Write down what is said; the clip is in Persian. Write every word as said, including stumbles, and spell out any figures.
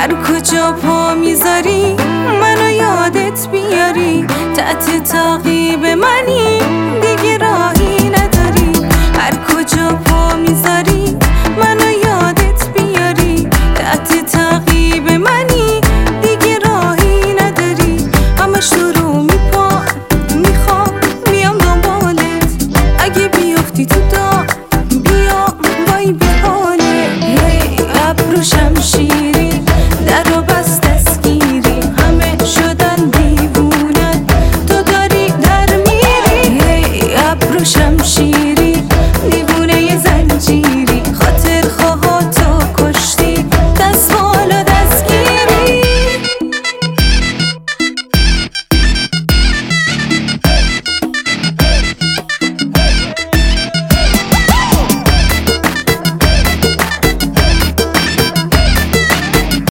هر کجا پا میذاری منو یادت بیاری، تحت تعقیب منی دیگه راهی نداری. هر کجا پا میذاری منو یادت بیاری، تحت تعقیب منی دیگه راهی نداری. همش تو رو میپا میخوام بیام دنبالت، اگه بیفتی تو دار بیا وای به حاله. ابرو شمشیری در و بس دستگیری، همه شدن دیوونت تو داری در میری. ابرو شمشیری دیوونه ی زنجیری